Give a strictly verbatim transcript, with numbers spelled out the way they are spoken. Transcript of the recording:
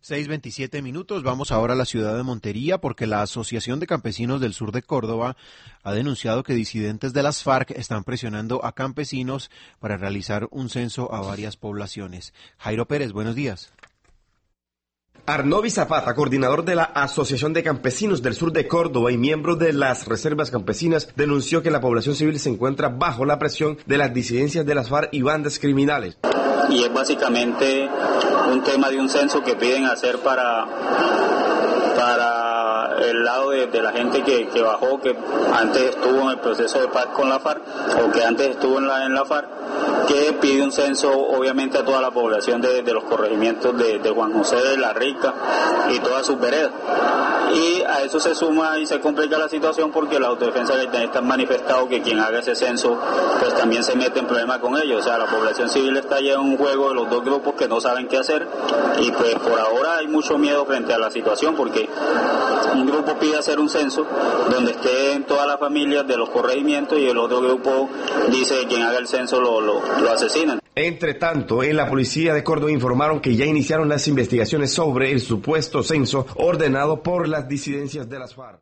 seis veintisiete minutos, vamos ahora a la ciudad de Montería porque la Asociación de Campesinos del Sur de Córdoba ha denunciado que disidentes de las FARC están presionando a campesinos para realizar un censo a varias poblaciones. Jairo Pérez, buenos días. Arnovi Zapata, coordinador de la Asociación de Campesinos del Sur de Córdoba y miembro de las Reservas Campesinas, denunció que la población civil se encuentra bajo la presión de las disidencias de las FARC y bandas criminales. Y es básicamente un tema de un censo que piden hacer para, para el lado de, de la gente que, que bajó, que antes estuvo en el proceso de paz con la FARC o que antes estuvo en la, en la FARC, que pide un censo obviamente a toda la población de, de los corregimientos de, de Juan José de la Rica y todas sus veredas. Y a eso se suma y se complica la situación porque la autodefensa gaitanistas han manifestado que quien haga ese censo pues también se mete en problemas con ellos. O sea, la población civil está ya en un juego de los dos grupos que no saben qué hacer y pues por ahora hay mucho miedo frente a la situación porque un grupo pide hacer un censo donde estén todas las familias de los corregimientos y el otro grupo dice que quien haga el censo lo, lo, lo asesinan. Entre tanto, en la policía de Córdoba informaron que ya iniciaron las investigaciones sobre el supuesto censo ordenado por las disidencias de las FARC.